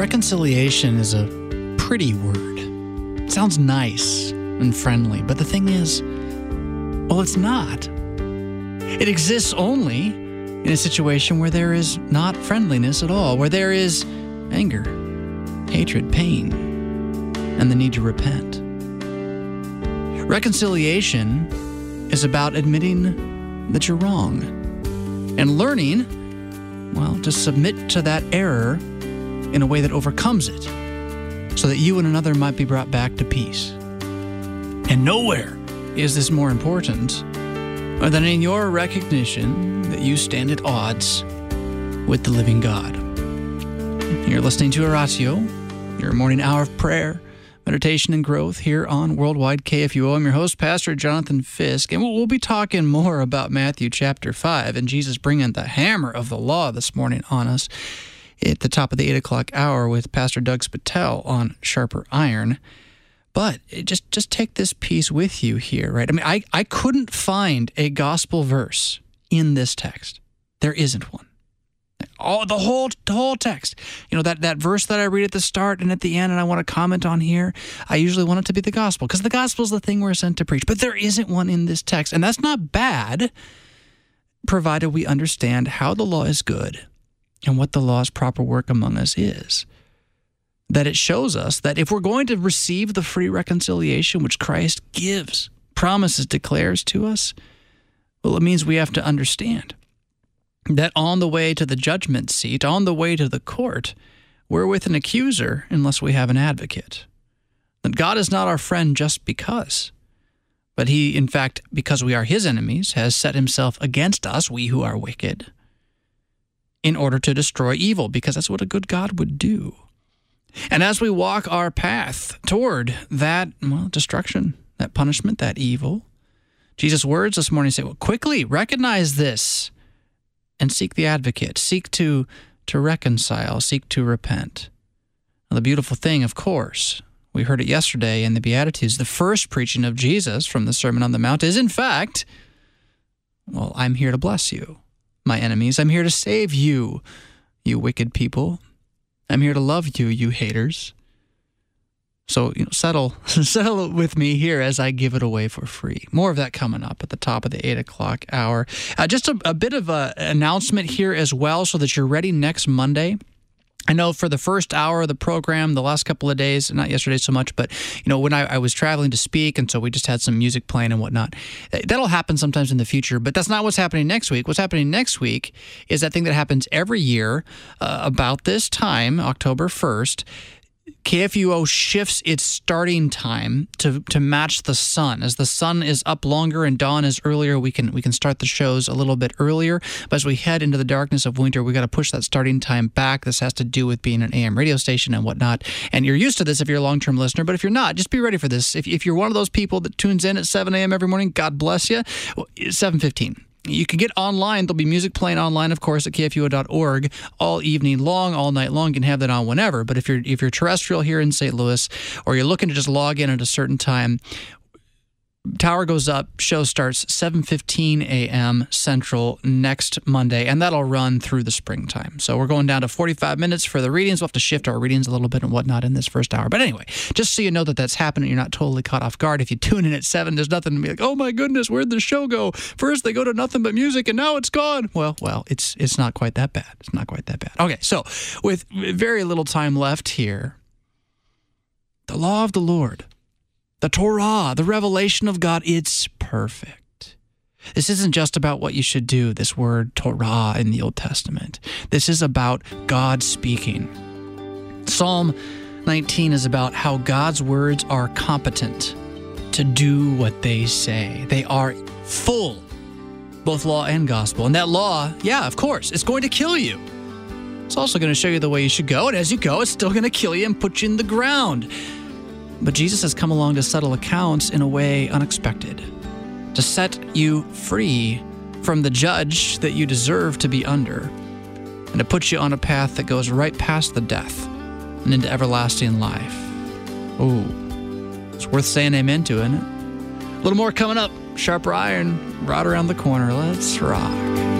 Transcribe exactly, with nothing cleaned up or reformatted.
Reconciliation is a pretty word. It sounds nice and friendly, but the thing is, well, it's not. It exists only in a situation where there is not friendliness at all, where there is anger, hatred, pain, and the need to repent. Reconciliation is about admitting that you're wrong and learning, well, to submit to that error in a way that overcomes it so that you and another might be brought back to peace. And nowhere is this more important than in your recognition that you stand at odds with the living God. You're listening to Oratio, your morning hour of prayer, meditation, and growth here on Worldwide K F U O. I'm your host, Pastor Jonathan Fisk, and we'll be talking more about Matthew chapter five and Jesus bringing the hammer of the law this morning on us at the top of the eight o'clock hour with Pastor Doug Spitell on Sharper Iron. But just just take this piece with you here, right? I mean, I, I couldn't find a gospel verse in this text. There isn't one. All the whole the whole text. You know, that, that verse that I read at the start and at the end and I want to comment on here, I usually want it to be the gospel because the gospel is the thing we're sent to preach. But there isn't one in this text. And that's not bad, provided we understand how the law is good and what the law's proper work among us is. That it shows us that if we're going to receive the free reconciliation which Christ gives, promises, declares to us, well, it means we have to understand that on the way to the judgment seat, on the way to the court, we're with an accuser unless we have an advocate. That God is not our friend just because, but he, in fact, because we are his enemies, has set himself against us, we who are wicked, in order to destroy evil, because that's what a good God would do. And as we walk our path toward that, well, destruction, that punishment, that evil, Jesus' words this morning say, well, quickly recognize this and seek the advocate, seek to, to reconcile, seek to repent. Now, the beautiful thing, of course, we heard it yesterday in the Beatitudes, the first preaching of Jesus from the Sermon on the Mount is, in fact, well, I'm here to bless you, my enemies. I'm here to save you, you wicked people. I'm here to love you, you haters. So, you know, settle, settle with me here as I give it away for free. More of that coming up at the top of the eight o'clock hour. Uh, just a, a bit of an announcement here as well so that you're ready next Monday. I know for the first hour of the program, the last couple of days, not yesterday so much, but, you know, when I, I was traveling to speak, and so we just had some music playing and whatnot. That'll happen sometimes in the future, but that's not what's happening next week. What's happening next week is that thing that happens every year uh, about this time, October first. K F U O shifts its starting time to, to match the sun. As the sun is up longer and dawn is earlier, we can we can start the shows a little bit earlier. But as we head into the darkness of winter, we got to push that starting time back. This has to do with being an A M radio station and whatnot. And you're used to this if you're a long-term listener. But if you're not, just be ready for this. If, if you're one of those people that tunes in at seven a.m. every morning, God bless you. Well, seven fifteen. You can get online. There'll be music playing online, of course, at K F U O dot org all evening long, all night long. You can have that on whenever. But if you're if you're terrestrial here in Saint Louis, or you're looking to just log in at a certain time, tower goes up, show starts seven fifteen a.m. Central next Monday, and that'll run through the springtime. So we're going down to forty-five minutes for the readings. We'll have to shift our readings a little bit and whatnot in this first hour. But anyway, just so you know that that's happening, you're not totally caught off guard. If you tune in at seven, there's nothing to be like, oh my goodness, where'd the show go? First they go to nothing but music, and now it's gone. Well, well, it's it's not quite that bad. It's not quite that bad. Okay, so with very little time left here, the law of the Lord, the Torah, the revelation of God, it's perfect. This isn't just about what you should do, this word Torah in the Old Testament. This is about God speaking. Psalm nineteen is about how God's words are competent to do what they say. They are full, both law and gospel. And that law, yeah, of course, it's going to kill you. It's also going to show you the way you should go. And as you go, it's still going to kill you and put you in the ground. But Jesus has come along to settle accounts in a way unexpected, to set you free from the judge that you deserve to be under, and to put you on a path that goes right past the death and into everlasting life. Oh, it's worth saying amen to, isn't it? A little more coming up. Sharper Iron, right around the corner. Let's rock.